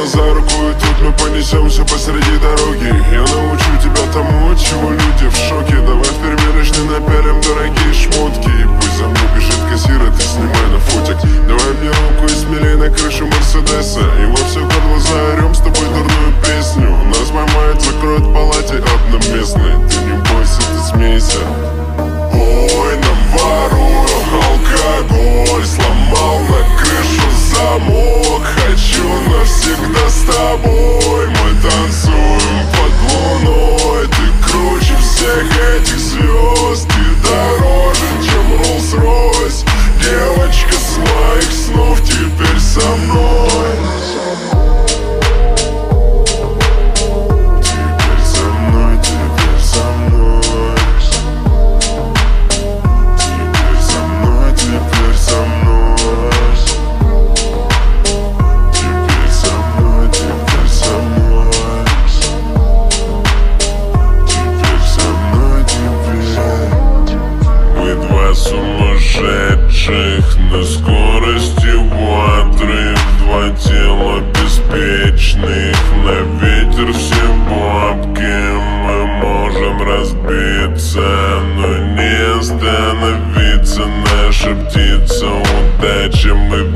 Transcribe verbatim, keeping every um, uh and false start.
меня за руку, и тут мы понесемся посреди дороги. Я научу тебя тому, от чего люди в шоке. Давай в примерочной напялим дорогие шмотки. И пусть за мной бежит кассир, а ты снимай на фотик. Давай мне руку и смелей на крышу Мерседеса. И во все горло заорем с тобой дурную песню. Нас поймают, закроют в палате одноместной. Ты не бойся, ты смейся. Ой, наворую алкоголь, сломал на крышу замок. Хочу навсегда с тобой, мы танцуем под луной. Ты круче всех этих звезд, ты дороже, чем Rolls-Royce. Девочка с моих снов теперь со мной. Теперь со мной, теперь со мной. Теперь со мной, теперь со мной. Теперь со мной, теперь со мной. Теперь со мной, теперь. Мы два сумасшедших на скорости ватры, два тела беспечных, на ветер все бабки. Мы можем разбиться, но не остановиться. Наша птица удачи, мы